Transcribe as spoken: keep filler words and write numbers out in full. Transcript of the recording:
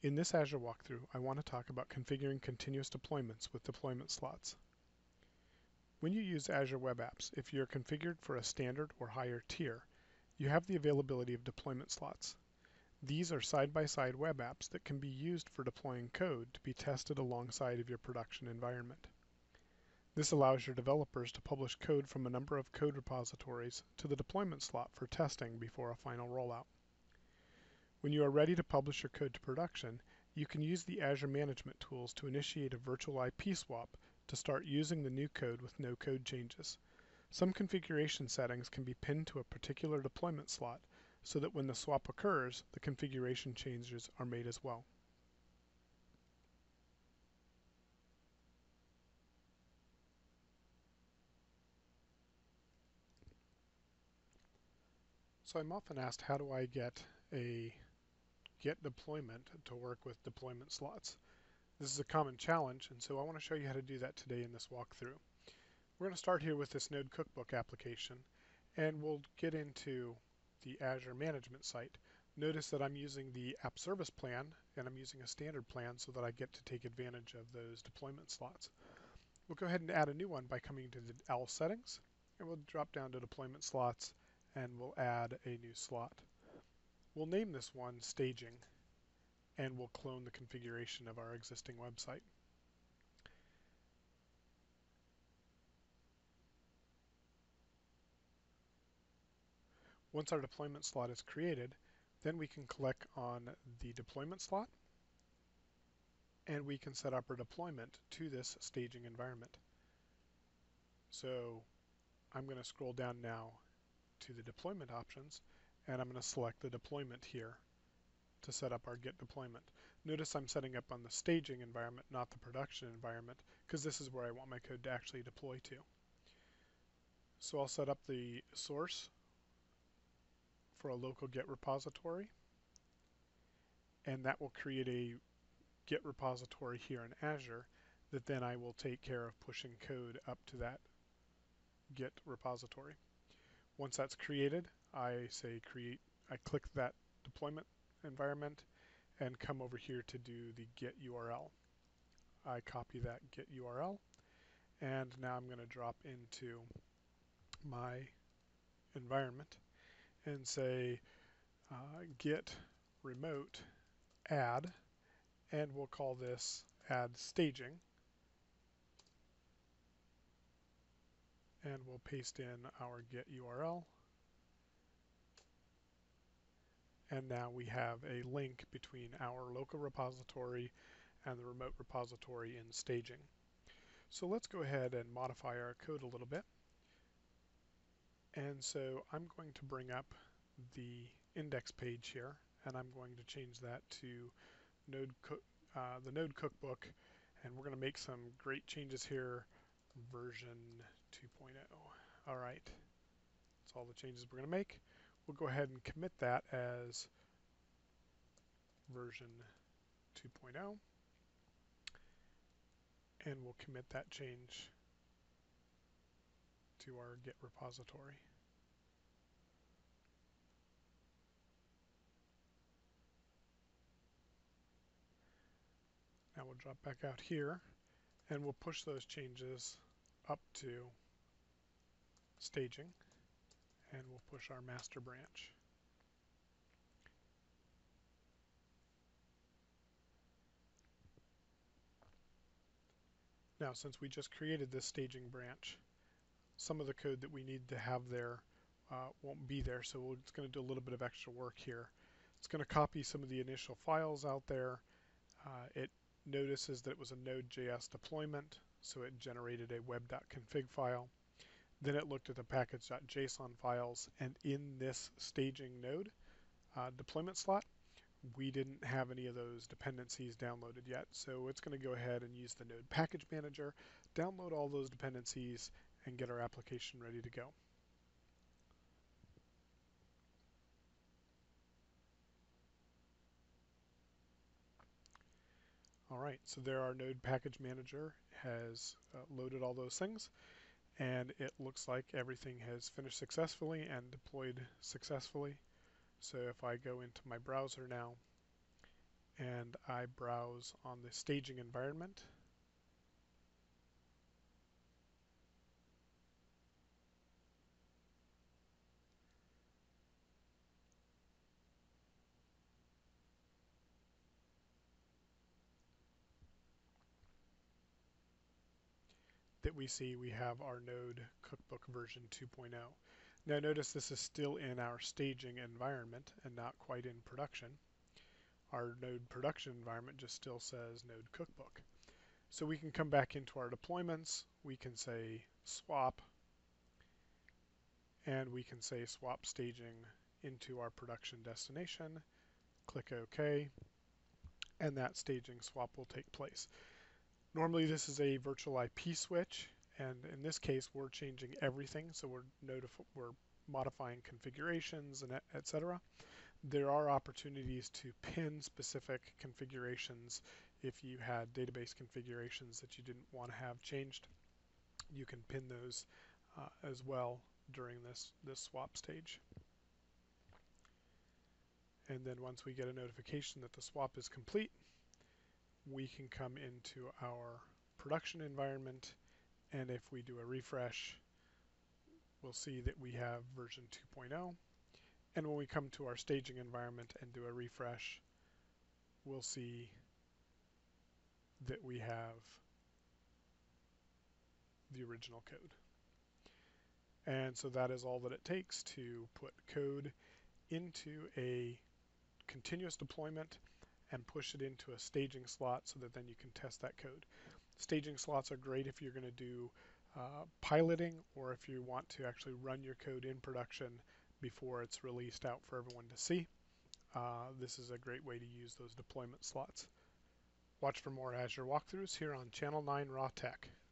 In this Azure walkthrough, I want to talk about configuring continuous deployments with deployment slots. When you use Azure Web Apps, if you're configured for a standard or higher tier, you have the availability of deployment slots. These are side-by-side web apps that can be used for deploying code to be tested alongside of your production environment. This allows your developers to publish code from a number of code repositories to the deployment slot for testing before a final rollout. When you are ready to publish your code to production, you can use the Azure Management tools to initiate a virtual I P swap to start using the new code with no code changes. Some configuration settings can be pinned to a particular deployment slot so that when the swap occurs, the configuration changes are made as well. So I'm often asked, how do I get a Git deployment to work with deployment slots? This is a common challenge, and so I want to show you how to do that today in this walkthrough. We're going to start here with this Node Cookbook application, and we'll get into the Azure Management site. Notice that I'm using the App Service plan, and I'm using a standard plan so that I get to take advantage of those deployment slots. We'll go ahead and add a new one by coming to the A L settings, and we'll drop down to deployment slots, and we'll add a new slot. We'll name this one Staging, and we'll clone the configuration of our existing website. Once our deployment slot is created, then we can click on the deployment slot, and we can set up our deployment to this staging environment. So I'm going to scroll down now to the deployment options, and I'm going to select the deployment here to set up our Git deployment. Notice I'm setting up on the staging environment, not the production environment, because this is where I want my code to actually deploy to. So I'll set up the source for a local Git repository, and that will create a Git repository here in Azure that then I will take care of pushing code up to that Git repository. Once that's created, I say create, I click that deployment environment and come over here to do the Git U R L. I copy that Git U R L, and now I'm going to drop into my environment and say uh, git remote add, and we'll call this add staging, and we'll paste in our Git U R L, and now we have a link between our local repository and the remote repository in staging. So let's go ahead and modify our code a little bit. And so I'm going to bring up the index page here, and I'm going to change that to Node Cook, uh, the Node Cookbook, and we're going to make some great changes here, version two point oh. All right, that's all the changes we're going to make. We'll go ahead and commit that as version two point oh, and we'll commit that change to our Git repository. Now we'll drop back out here, and we'll push those changes up to staging, and we'll push our master branch. Now, since we just created this staging branch, some of the code that we need to have there uh, won't be there, so it's going to do a little bit of extra work here. It's going to copy some of the initial files out there. Uh, it notices that it was a Node.js deployment, so it generated a web.config file. Then it looked at the package.json files, and in this staging node uh, deployment slot, we didn't have any of those dependencies downloaded yet. So it's going to go ahead and use the Node Package Manager, download all those dependencies, and get our application ready to go. All right, so there our Node Package Manager has uh, loaded all those things, and it looks like everything has finished successfully and deployed successfully. So if I go into my browser now and and I browse on the staging environment, that we see we have our Node Cookbook version two point oh. Now notice this is still in our staging environment and not quite in production. Our Node production environment just still says Node Cookbook. So we can come back into our deployments, we can say swap, and we can say swap staging into our production destination, click OK, and that staging swap will take place. Normally this is a virtual I P switch, and in this case we're changing everything, so we're, we're modifying configurations and et cetera. There are opportunities to pin specific configurations. If you had database configurations that you didn't want to have changed, you can pin those uh, as well during this, this swap stage. And then once we get a notification that the swap is complete, we can come into our production environment, and if we do a refresh, we'll see that we have version two point oh. And when we come to our staging environment and do a refresh, we'll see that we have the original code. And so that is all that it takes to put code into a continuous deployment and push it into a staging slot so that then you can test that code. Staging slots are great if you're going to do uh, piloting, or if you want to actually run your code in production before it's released out for everyone to see. Uh, this is a great way to use those deployment slots. Watch for more Azure walkthroughs here on Channel nine Raw Tech.